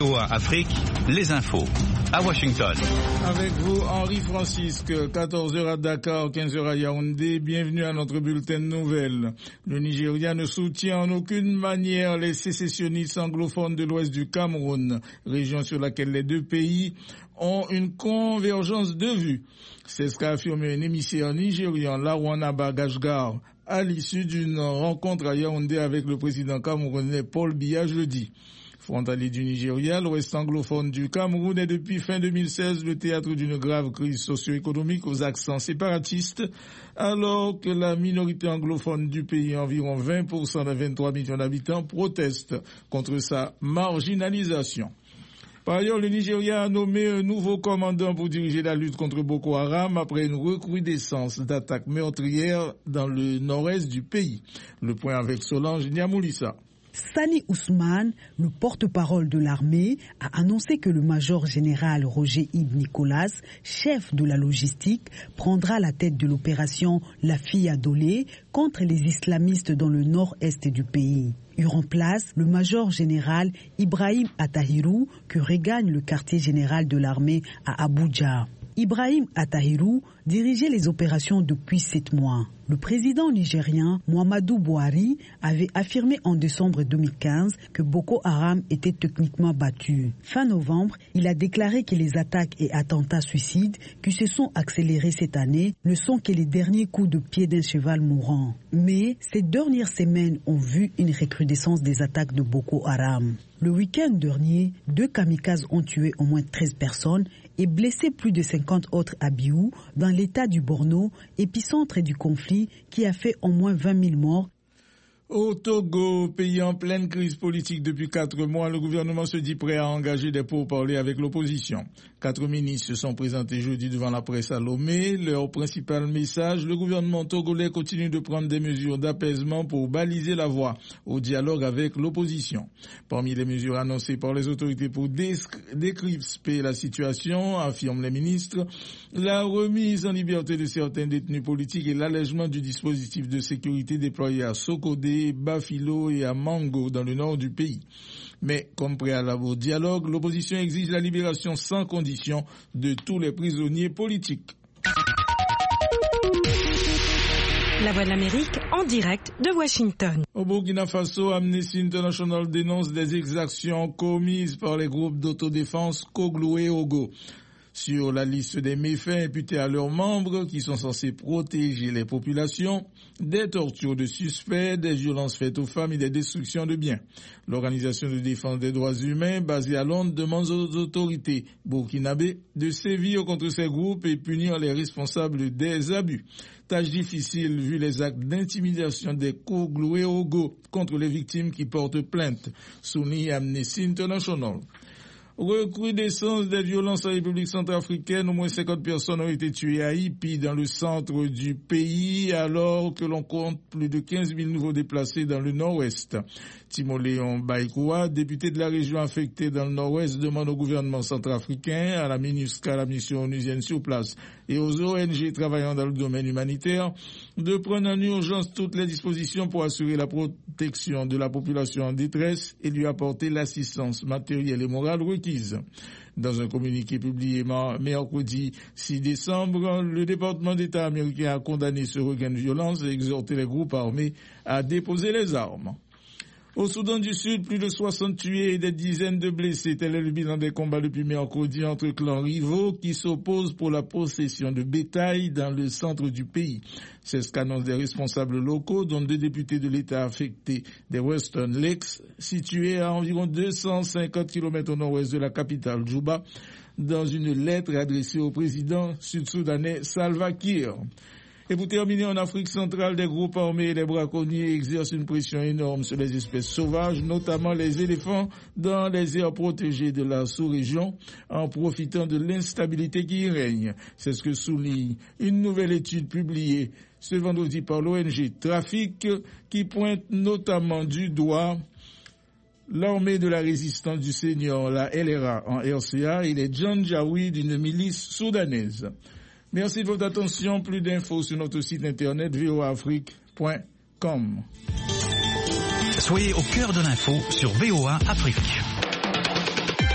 VOA Afrique, les infos. À Washington. Avec vous, Henri Francisque, 14h à Dakar, 15h à Yaoundé. Bienvenue à notre bulletin de nouvelles. Le Nigeria ne soutient en aucune manière les sécessionnistes anglophones de l'ouest du Cameroun, région sur laquelle les deux pays ont une convergence de vues. C'est ce qu'a affirmé un émissaire nigérian, Lawan Gashgar, à l'issue d'une rencontre à Yaoundé avec le président camerounais Paul Biya jeudi. Frontalier du Nigeria, l'ouest anglophone du Cameroun est depuis fin 2016 le théâtre d'une grave crise socio-économique aux accents séparatistes, alors que la minorité anglophone du pays, environ 20% des 23 millions d'habitants, proteste contre sa marginalisation. Par ailleurs, le Nigeria a nommé un nouveau commandant pour diriger la lutte contre Boko Haram après une recrudescence d'attaques meurtrières dans le nord-est du pays. Le point avec Solange Niamoulissa. Sani Ousmane, le porte-parole de l'armée, a annoncé que le major général Roger Ibn Nicolas, chef de la logistique, prendra la tête de l'opération La Fille Adolée contre les islamistes dans le nord-est du pays. Il remplace le major général Ibrahim Attahirou, que regagne le quartier général de l'armée à Abuja. Ibrahim Attahirou dirigeait les opérations depuis 7 mois. Le président nigérien Muhammadu Buhari avait affirmé en décembre 2015 que Boko Haram était techniquement battu. Fin novembre, il a déclaré que les attaques et attentats suicides qui se sont accélérés cette année ne sont que les derniers coups de pied d'un cheval mourant. Mais ces dernières semaines ont vu une recrudescence des attaques de Boko Haram. Le week-end dernier, 2 kamikazes ont tué au moins 13 personnes et blessé plus de 50 autres à Biou, dans l'état du Borno, épicentre du conflit qui a fait au moins 20 000 morts. Au Togo, pays en pleine crise politique depuis 4 mois, le gouvernement se dit prêt à engager des pourparlers avec l'opposition. 4 ministres se sont présentés jeudi devant la presse à Lomé. Leur principal message, le gouvernement togolais continue de prendre des mesures d'apaisement pour baliser la voie au dialogue avec l'opposition. Parmi les mesures annoncées par les autorités pour décrypter la situation, affirment les ministres, la remise en liberté de certains détenus politiques et l'allègement du dispositif de sécurité déployé à Sokodé, Bafilo et à Mango dans le nord du pays. Mais comme préalable au dialogue, l'opposition exige la libération sans condition de tous les prisonniers politiques. La Voix de l'Amérique en direct de Washington. Au Burkina Faso, Amnesty International dénonce des exactions commises par les groupes d'autodéfense Koglu et Ogo. Sur la liste des méfaits imputés à leurs membres qui sont censés protéger les populations, des tortures de suspects, des violences faites aux femmes et des destructions de biens. L'organisation de défense des droits humains basée à Londres demande aux autorités burkinabées de sévir contre ces groupes et punir les responsables des abus. Tâche difficile vu les actes d'intimidation des Koglu et Ogo contre les victimes qui portent plainte, souligne Amnesty International. Recrudescence des violences en République centrafricaine, au moins 50 personnes ont été tuées à Ipi dans le centre du pays, alors que l'on compte plus de 15 000 nouveaux déplacés dans le nord-ouest. Timoléon Baïkoua, député de la région affectée dans le nord-ouest, demande au gouvernement centrafricain, à la MINUSCA, la mission onusienne sur place, et aux ONG travaillant dans le domaine humanitaire, de prendre en urgence toutes les dispositions pour assurer la protection de la population en détresse et lui apporter l'assistance matérielle et morale requise. Dans un communiqué publié mercredi 6 décembre, le département d'État américain a condamné ce regain de violence et exhorté les groupes armés à déposer les armes. Au Soudan du Sud, plus de 60 tués et des dizaines de blessés. Tel est le bilan des combats depuis mercredi entre clans rivaux qui s'opposent pour la possession de bétail dans le centre du pays. C'est ce qu'annoncent des responsables locaux, dont 2 députés de l'État affectés des Western Lakes, situés à environ 250 km au nord-ouest de la capitale, Djouba, dans une lettre adressée au président sud-soudanais Salva Kiir. Et pour terminer, en Afrique centrale, des groupes armés et des braconniers exercent une pression énorme sur les espèces sauvages, notamment les éléphants, dans les aires protégées de la sous-région, en profitant de l'instabilité qui y règne. C'est ce que souligne une nouvelle étude publiée ce vendredi par l'ONG Trafic, qui pointe notamment du doigt l'armée de la résistance du Seigneur, la LRA en RCA, et les Janjaweed d'une milice soudanaise. Merci de votre attention. Plus d'infos sur notre site internet voaafrique.com. Soyez au cœur de l'info sur VOA Afrique.